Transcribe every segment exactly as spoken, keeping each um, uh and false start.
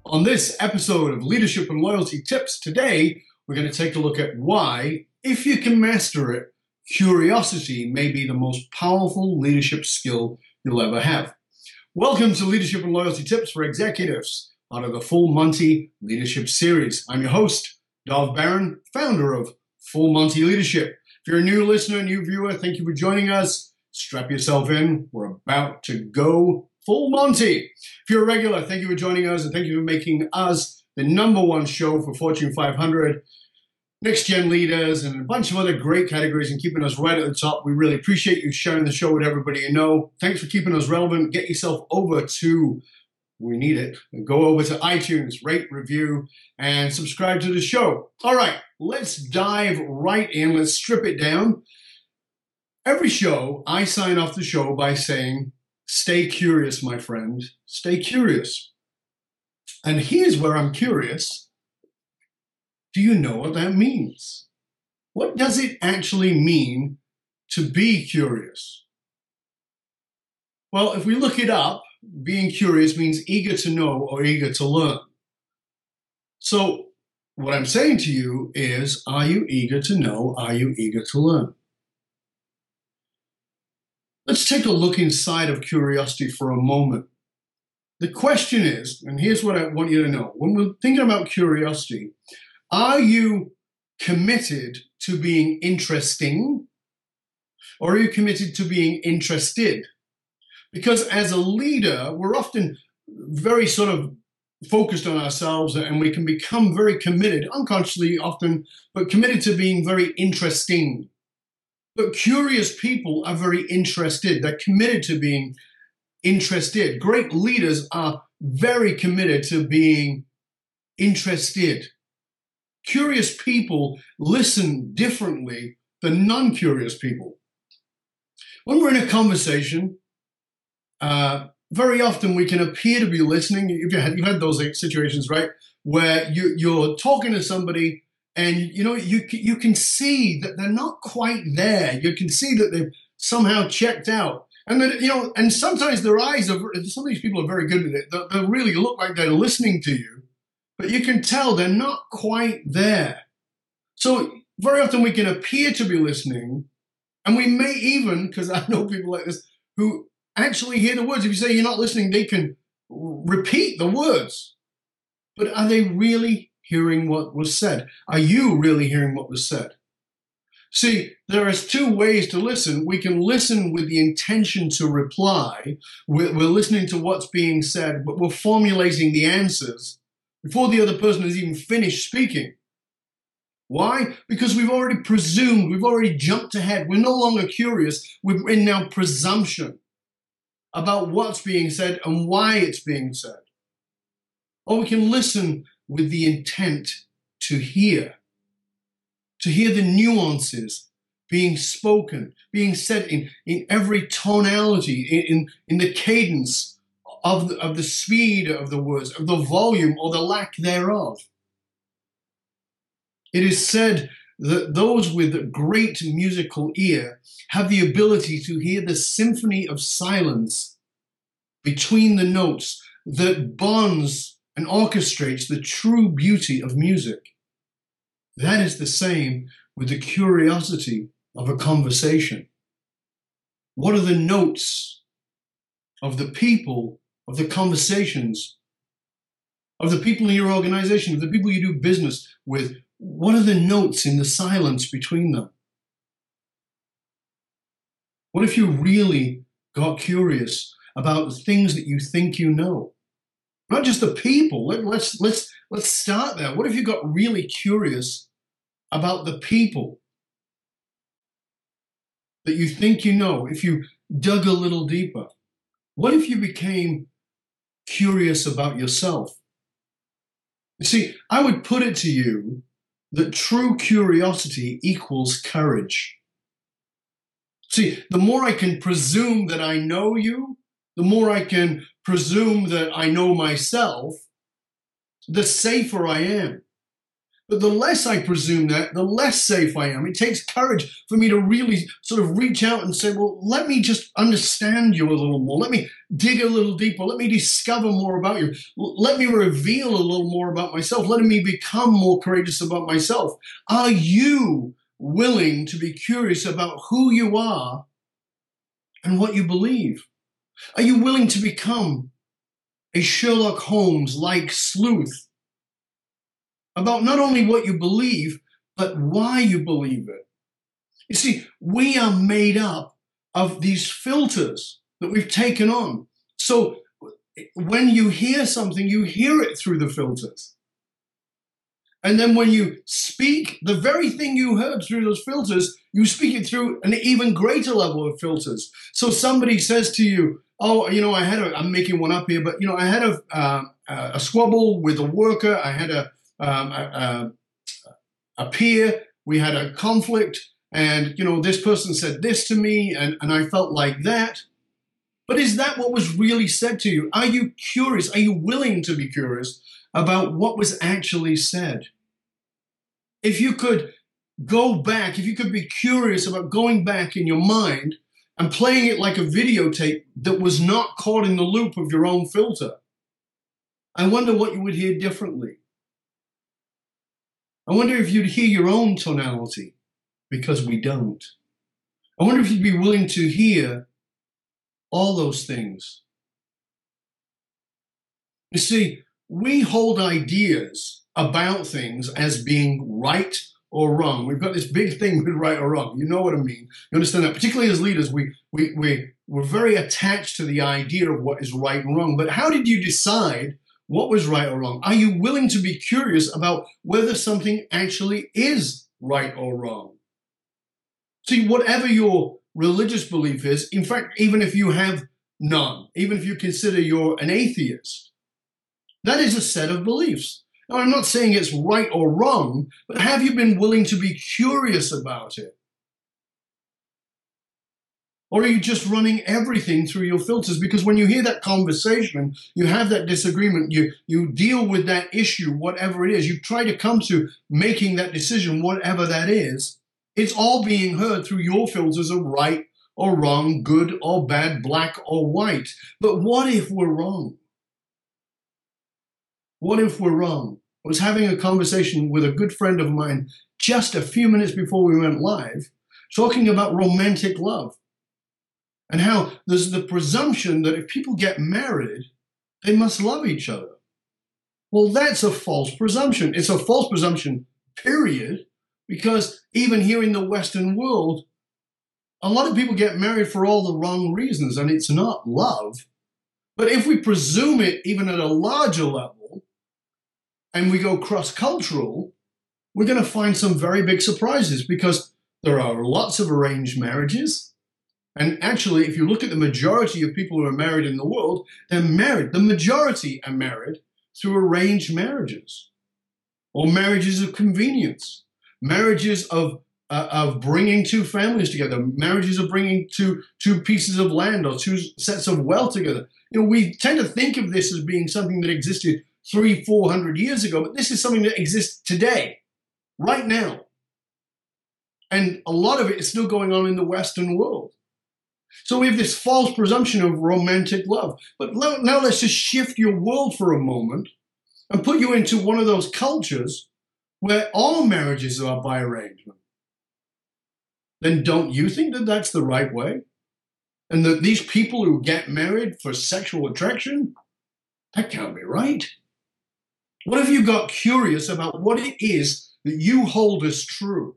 On this episode of Leadership and Loyalty Tips, today we're going to take a look at why, if you can master it, curiosity may be the most powerful leadership skill you'll ever have. Welcome to Leadership and Loyalty Tips for Executives, part of the Full Monty Leadership Series. I'm your host, Dov Baron, founder of Full Monty Leadership. If you're a new listener, new viewer, thank you for joining us. Strap yourself in. We're about to go Full Monty. If you're a regular, thank you for joining us, and thank you for making us the number one show for Fortune five hundred, next-gen leaders, and a bunch of other great categories, and keeping us right at the top. We really appreciate you sharing the show with everybody you know. Thanks for keeping us relevant. Get yourself over to, we need it, go over to iTunes, rate, review, and subscribe to the show. All right, let's dive right in. Let's strip it down. Every show, I sign off the show by saying, stay curious, my friend. Stay curious. And here's where I'm curious. Do you know what that means? What does it actually mean to be curious? Well, if we look it up, being curious means eager to know or eager to learn. So what I'm saying to you is, are you eager to know? Are you eager to learn? Let's take a look inside of curiosity for a moment. The question is, and here's what I want you to know. When we're thinking about curiosity, are you committed to being interesting, or are you committed to being interested? Because as a leader, we're often very sort of focused on ourselves, and we can become very committed, unconsciously often, but committed to being very interesting. But curious people are very interested. They're committed to being interested. Great leaders are very committed to being interested. Curious people listen differently than non-curious people. When we're in a conversation, uh, very often we can appear to be listening. You've had, you've had those situations, right, where you, you're talking to somebody, and you know you you can see that they're not quite there. You can see that they've somehow checked out, and then you know. And sometimes their eyes are. Some of these people are very good at it. They, they really look like they're listening to you, but you can tell they're not quite there. So very often we can appear to be listening, and we may even, because I know people like this who actually hear the words. If you say you're not listening, they can repeat the words, but are they really hearing what was said? Are you really hearing what was said? See, there is two ways to listen. We can listen with the intention to reply. We're, we're listening to what's being said, but we're formulating the answers before the other person has even finished speaking. Why? Because we've already presumed, we've already jumped ahead. We're no longer curious. We're in now presumption about what's being said and why it's being said. Or we can listen with the intent to hear, to hear the nuances being spoken, being said in, in every tonality, in, in, in the cadence of the, of the speed of the words, of the volume or the lack thereof. It is said that those with a great musical ear have the ability to hear the symphony of silence between the notes that bonds and orchestrates the true beauty of music. That is the same with the curiosity of a conversation. What are the notes of the people, of the conversations, of the people in your organization, of the people you do business with? What are the notes in the silence between them? What if you really got curious about the things that you think you know? Not just the people. Let, let's let's let's start there. What if you got really curious about the people that you think you know? If you dug a little deeper, what if you became curious about yourself? You see, I would put it to you that true curiosity equals courage. See, the more I can presume that I know you, the more I can presume that I know myself, the safer I am. But the less I presume that, the less safe I am. It takes courage for me to really sort of reach out and say, well, let me just understand you a little more. Let me dig a little deeper. Let me discover more about you. Let me reveal a little more about myself. Let me become more courageous about myself. Are you willing to be curious about who you are and what you believe? Are you willing to become a Sherlock Holmes-like sleuth about not only what you believe, but why you believe it? You see, we are made up of these filters that we've taken on. So when you hear something, you hear it through the filters. And then when you speak, the very thing you heard through those filters, you speak it through an even greater level of filters. So somebody says to you, oh, you know, I had a, I'm making one up here, but, you know, I had a, uh, a squabble with a worker. I had a, um, a, a peer. We had a conflict. And, you know, this person said this to me, and, and I felt like that. But is that what was really said to you? Are you curious? Are you willing to be curious about what was actually said? If you could go back, if you could be curious about going back in your mind and playing it like a videotape that was not caught in the loop of your own filter, I wonder what you would hear differently. I wonder if you'd hear your own tonality, because we don't. I wonder if you'd be willing to hear all those things. You see, we hold ideas about things as being right or wrong. We've got this big thing with right or wrong. You know what I mean? You understand that? Particularly as leaders, we, we, we, we're very attached to the idea of what is right and wrong. But how did you decide what was right or wrong? Are you willing to be curious about whether something actually is right or wrong? See, whatever your religious belief is, in fact, even if you have none, even if you consider you're an atheist, that is a set of beliefs. Now, I'm not saying it's right or wrong, but have you been willing to be curious about it? Or are you just running everything through your filters? Because when you hear that conversation, you have that disagreement, you, you deal with that issue, whatever it is, you try to come to making that decision, whatever that is, it's all being heard through your filters of right or wrong, good or bad, black or white. But what if we're wrong? What if we're wrong? I was having a conversation with a good friend of mine just a few minutes before we went live, talking about romantic love and how there's the presumption that if people get married, they must love each other. Well, that's a false presumption. It's a false presumption, period, because even here in the Western world, a lot of people get married for all the wrong reasons, and it's not love. But if we presume it even at a larger level, and we go cross-cultural, we're going to find some very big surprises, because there are lots of arranged marriages. And actually, if you look at the majority of people who are married in the world, they're married. The majority are married through arranged marriages or marriages of convenience, marriages of uh, of bringing two families together, marriages of bringing two, two pieces of land or two sets of wealth together. You know, we tend to think of this as being something that existed three, four hundred years ago, but this is something that exists today, right now. And a lot of it is still going on in the Western world. So we have this false presumption of romantic love. But now let's just shift your world for a moment and put you into one of those cultures where all marriages are by arrangement. Then don't you think that that's the right way? And that these people who get married for sexual attraction, that can't be right. What if you got curious about what it is that you hold as true?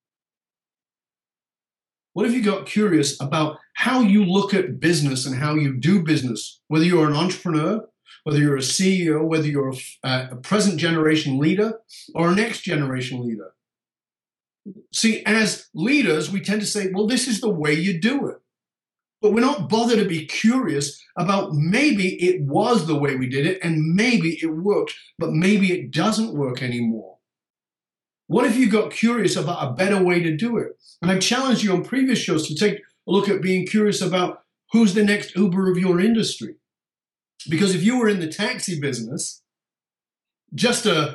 What if you got curious about how you look at business and how you do business, whether you're an entrepreneur, whether you're a C E O, whether you're a, a present generation leader or a next generation leader? See, as leaders, we tend to say, well, this is the way you do it. But we're not bothered to be curious about maybe it was the way we did it and maybe it worked, but maybe it doesn't work anymore. What if you got curious about a better way to do it? And I've challenged you on previous shows to take a look at being curious about who's the next Uber of your industry. Because if you were in the taxi business just a,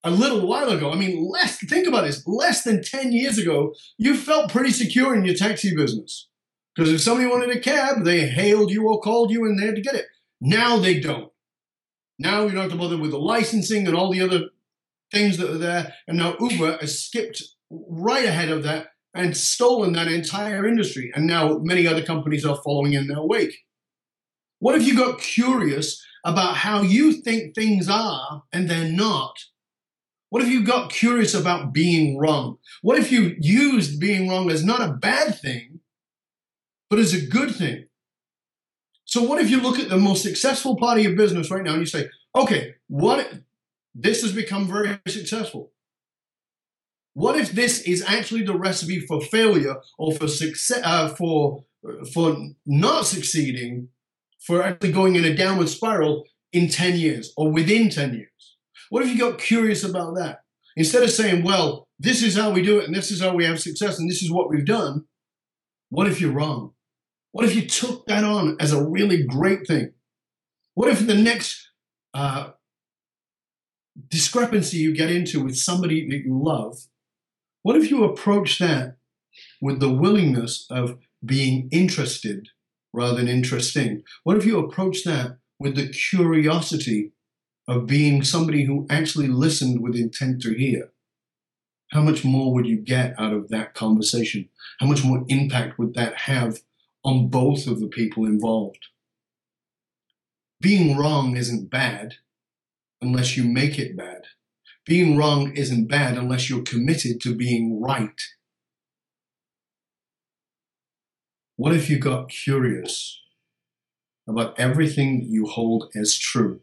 a little while ago, I mean, less, think about this, less than ten years ago, you felt pretty secure in your taxi business. Because if somebody wanted a cab, they hailed you or called you and they had to get it. Now they don't. Now you don't have to bother with the licensing and all the other things that are there. And now Uber has skipped right ahead of that and stolen that entire industry. And now many other companies are following in their wake. What if you got curious about how you think things are and they're not? What if you got curious about being wrong? What if you used being wrong as not a bad thing, but as a good thing? So what if you look at the most successful part of your business right now and you say, okay, what if this has become very successful? What if this is actually the recipe for failure or for success, uh, for, for not succeeding, for actually going in a downward spiral in ten years or within ten years? What if you got curious about that? Instead of saying, well, this is how we do it and this is how we have success and this is what we've done, what if you're wrong? What if you took that on as a really great thing? What if the next uh, discrepancy you get into with somebody that you love, what if you approach that with the willingness of being interested rather than interesting? What if you approach that with the curiosity of being somebody who actually listened with intent to hear? How much more would you get out of that conversation? How much more impact would that have on both of the people involved? Being wrong isn't bad unless you make it bad. Being wrong isn't bad unless you're committed to being right. What if you got curious about everything that you hold as true?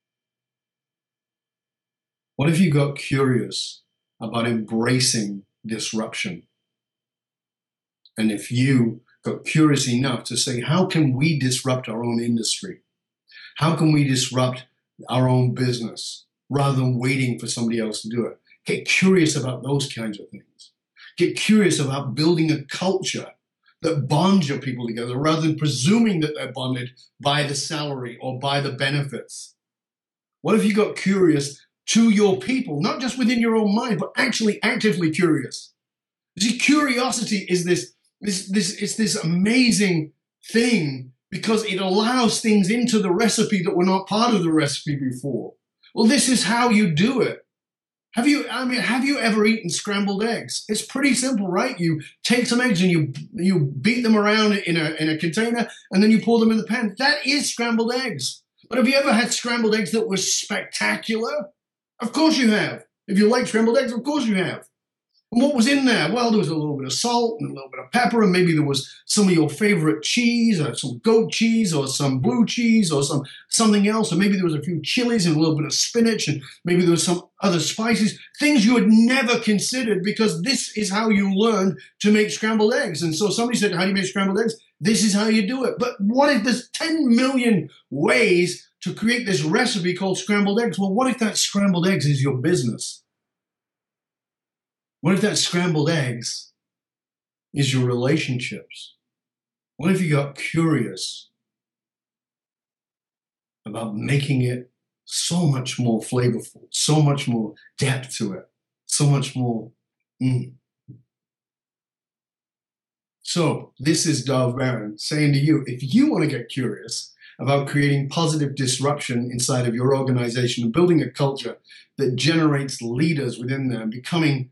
What if you got curious about embracing disruption? And if you got curious enough to say, how can we disrupt our own industry? How can we disrupt our own business rather than waiting for somebody else to do it? Get curious about those kinds of things. Get curious about building a culture that bonds your people together rather than presuming that they're bonded by the salary or by the benefits. What if you got curious to your people, not just within your own mind, but actually actively curious? You see, curiosity is this, this, this, it's this amazing thing because it allows things into the recipe that were not part of the recipe before. Well, this is how you do it. Have you, I mean, have you ever eaten scrambled eggs? It's pretty simple, right? You take some eggs and you, you beat them around in a, in a container and then you pour them in the pan. That is scrambled eggs. But have you ever had scrambled eggs that were spectacular? Of course you have. If you like scrambled eggs, of course you have. And what was in there? Well, there was a little bit of salt and a little bit of pepper, and maybe there was some of your favorite cheese, or some goat cheese, or some blue cheese, or some something else, or maybe there was a few chilies and a little bit of spinach, and maybe there was some other spices, things you had never considered because this is how you learn to make scrambled eggs. And so somebody said, how do you make scrambled eggs? This is how you do it. But what if there's ten million ways to create this recipe called scrambled eggs? Well, what if that scrambled eggs is your business? What if that scrambled eggs is your relationships? What if you got curious about making it so much more flavorful, so much more depth to it, so much more mm. So this is Dov Baron saying to you, if you want to get curious about creating positive disruption inside of your organization and building a culture that generates leaders within there, becoming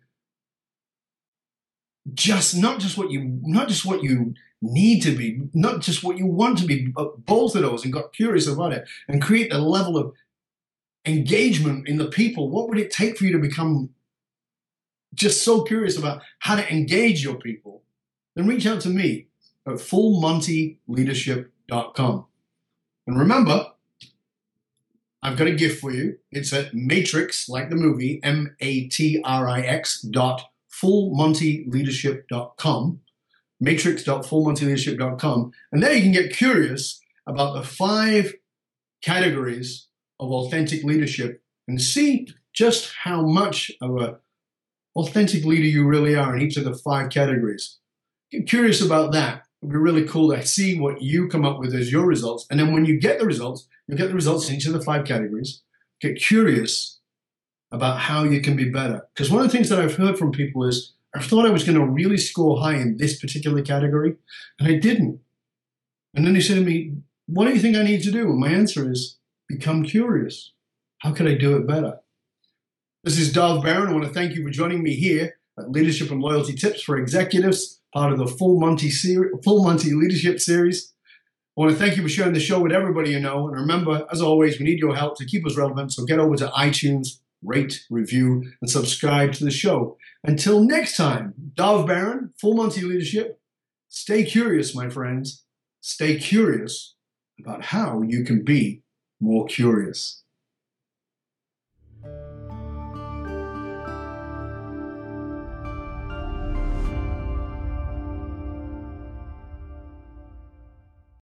just not just what you not just what you need to be, not just what you want to be, but both of those, and got curious about it and create a level of engagement in the people. What would it take for you to become just so curious about how to engage your people? Then reach out to me at full monty leadership dot com. And remember, I've got a gift for you. It's at Matrix, like the movie, M A T R I X dot full monty leadership dot com, matrix dot full monty leadership dot com, and there you can get curious about the five categories of authentic leadership and see just how much of an authentic leader you really are in each of the five categories. Get curious about that. It'd be really cool to see what you come up with as your results, and then when you get the results, you'll get the results in each of the five categories. Get curious about how you can be better. Because one of the things that I've heard from people is, I thought I was going to really score high in this particular category, and I didn't. And then they said to me, what do you think I need to do? And my answer is, become curious. How can I do it better? This is Dov Baron. I want to thank you for joining me here at Leadership and Loyalty Tips for Executives, part of the Full Monty, Ser- Full Monty Leadership Series. I want to thank you for sharing the show with everybody you know. And remember, as always, we need your help to keep us relevant. So get over to iTunes, rate, review, and subscribe to the show. Until next time, Dov Baron, Full Monty Leadership. Stay curious, my friends. Stay curious about how you can be more curious.